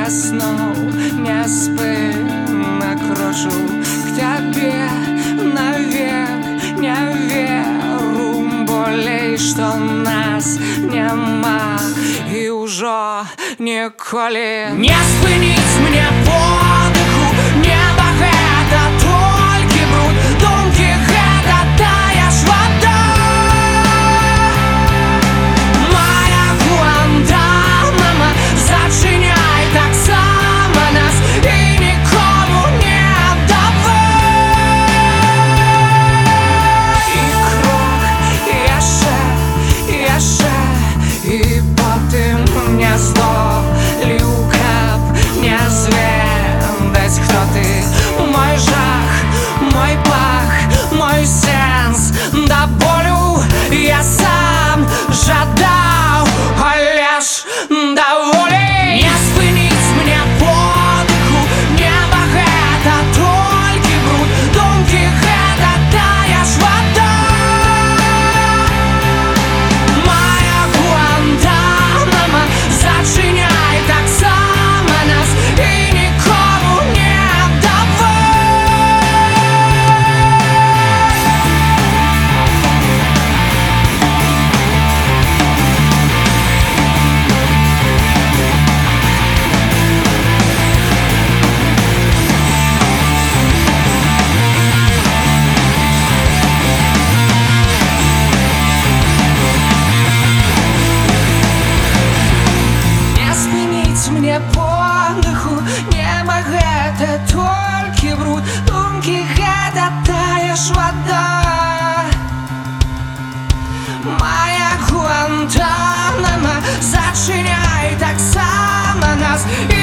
снов, не спи, накручу к тебе навек, не веру болей, что нас нема і уже ніколи. Не спинить мне подиху, небо гэта толькі бруд, думки гэта тая ж вода. Моя Гуантанамо, зачиняй так само нас і нікому не давай. І крок яшчэ, і потым не здолею, каб не зведаць, хто ты. Мой жах, мой пах, мой сэнс, да болю я сам жадаў, але ж даволі. Не спыніць мне подыху, небо гэта толькі бруд, думкі гэта тая ж вода. Моя Гуантанамо, зачиняй так само нас і нікому не давай. Не спыніць мне подыху, небо гэта толькі бруд, думкі гэта тая ж вода. Моя Гуантанамо, зачиняй так само нас